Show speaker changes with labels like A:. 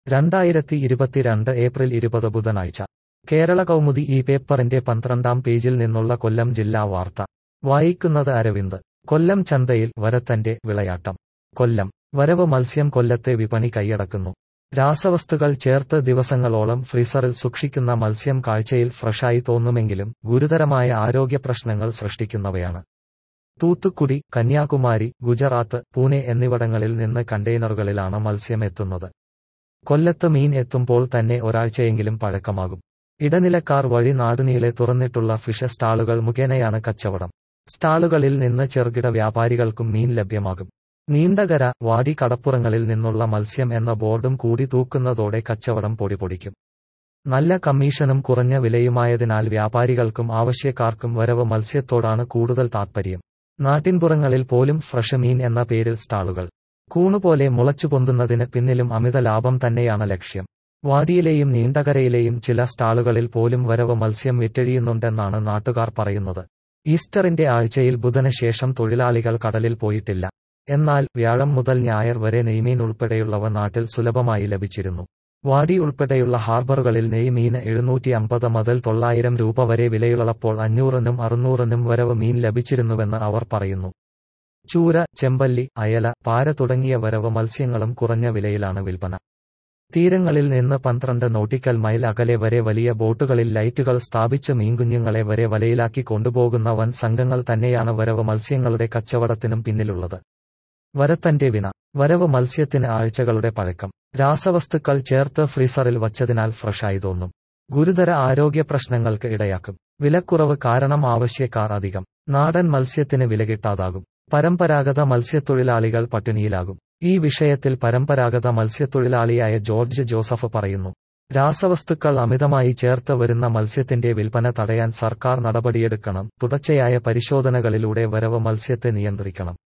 A: 2022 April 20 ബുധനാഴ്ച കേരള കൗമുദി ഈ പേപ്പറിന്റെ 12-ാം പേജിൽ നിന്നുള്ള കൊല്ലം ജില്ലാ വാർത്ത വായിക്കുന്നത് അരവിന്ദ്. കൊല്ലം ചന്തയിൽ വരത്തന്റെ വിളയാട്ടം. കൊല്ലം വരവ് മത്സ്യം കൊല്ലത്തെ വിപണി കൈയടക്കുന്നു. രാസവസ്തുക്കൾ ചേർത്ത് ദിവസങ്ങളോളം ഫ്രീസറിൽ സൂക്ഷിക്കുന്ന മത്സ്യം കാഴ്ചയിൽ ഫ്രഷായി തോന്നുമെങ്കിലും ഗുരുതരമായ ആരോഗ്യ പ്രശ്നങ്ങൾ സൃഷ്ടിക്കുന്നവയാണ്. തൂത്തുക്കുടി, കന്യാകുമാരി, ഗുജറാത്ത്, പൂനെ എന്നിവിടങ്ങളിൽ നിന്ന് കണ്ടെയ്നറുകളിലാണ് മത്സ്യം എത്തുന്നത്. കൊല്ലത്ത് മീൻ എത്തുമ്പോൾ തന്നെ ഒരാഴ്ചയെങ്കിലും പഴക്കമാകും. ഇടനിലക്കാർ വഴി നാടുനീളെ തുറന്നിട്ടുള്ള ഫിഷ് സ്റ്റാളുകൾ മുഖേനയാണ് കച്ചവടം. സ്റ്റാളുകളിൽ നിന്ന് ചെറുകിട വ്യാപാരികൾക്കും മീൻ ലഭ്യമാകും. നീണ്ടകര, വാടി കടപ്പുറങ്ങളിൽ നിന്നുള്ള മത്സ്യം എന്ന ബോർഡും കൂടി തൂക്കുന്നതോടെ കച്ചവടം പൊടിപൊടിക്കും. നല്ല കമ്മീഷനും കുറഞ്ഞ വിലയുമായതിനാൽ വ്യാപാരികൾക്കും ആവശ്യക്കാർക്കും വരവ് മത്സ്യത്തോടാണ് കൂടുതൽ താൽപര്യം. നാട്ടിൻപുറങ്ങളിൽ പോലും ഫ്രഷ് മീൻ എന്ന പേരിൽ സ്റ്റാളുകൾ. കൂണുപോലെ മുളച്ചുപൊന്തുന്നതിന് പിന്നിലും അമിത ലാഭം തന്നെയാണ് ലക്ഷ്യം. വാടിയിലെയും നീണ്ടകരയിലെയും ചില സ്റ്റാളുകളിൽ പോലും വരവ് മത്സ്യം വിറ്റഴിയുന്നുണ്ടെന്നാണ് നാട്ടുകാർ പറയുന്നത്. ഈസ്റ്ററിന്റെ ആഴ്ചയിൽ ബുധന് ശേഷം തൊഴിലാളികൾ കടലിൽ പോയിട്ടില്ല. എന്നാൽ വ്യാഴം മുതൽ ഞായർ വരെ നെയ്മീൻ ഉൾപ്പെടെയുള്ളവ നാട്ടിൽ സുലഭമായി ലഭിച്ചിരുന്നു. വാടി ഉൾപ്പെടെയുള്ള ഹാർബറുകളിൽ നെയ്മീന് 750 മുതൽ 900 രൂപ വരെ വിലയുള്ളപ്പോൾ 500-നും 600-നും വരവ് മീൻ ലഭിച്ചിരുന്നുവെന്ന് അവർ പറയുന്നു. ചൂര, ചെമ്പല്ലി, അയല, പാര തുടങ്ങിയ വരവ് മത്സ്യങ്ങളും കുറഞ്ഞ വിലയിലാണ് വിൽപ്പന. തീരങ്ങളിൽ നിന്ന് 12 നോട്ടിക്കൽ മൈൽ അകലെ വരെ വലിയ ബോട്ടുകളിൽ ലൈറ്റുകൾ സ്ഥാപിച്ച് മീൻകുഞ്ഞുങ്ങളെ വരെ വലയിലാക്കി കൊണ്ടുപോകുന്ന വൻ സംഘങ്ങൾ തന്നെയാണ് വരവ് മത്സ്യങ്ങളുടെ കച്ചവടത്തിനും പിന്നിലുള്ളത്. വരത്തന്റെ വിന. വരവ് മത്സ്യത്തിന് ആഴ്ചകളുടെ പഴക്കം. രാസവസ്തുക്കൾ ചേർത്ത് ഫ്രീസറിൽ വച്ചതിനാൽ ഫ്രഷായി തോന്നും. ഗുരുതര ആരോഗ്യ പ്രശ്നങ്ങൾക്ക് ഇടയാക്കും. വിലക്കുറവ് കാരണം ആവശ്യക്കാർ അധികം. നാടൻ മത്സ്യത്തിന് വില കിട്ടാതാകും. പരമ്പരാഗത മത്സ്യത്തൊഴിലാളികൾ പട്ടിണിയിലാകും. ഈ വിഷയത്തിൽ പരമ്പരാഗത മത്സ്യത്തൊഴിലാളിയായ ജോർജ് ജോസഫ് പറയുന്നു. രാസവസ്തുക്കൾ അമിതമായി ചേർത്ത് വരുന്ന മത്സ്യത്തിന്റെ വിൽപ്പന തടയാൻ സർക്കാർ നടപടിയെടുക്കണം. തുടർച്ചയായ പരിശോധനകളിലൂടെ വരവ് മത്സ്യത്തെ നിയന്ത്രിക്കണം.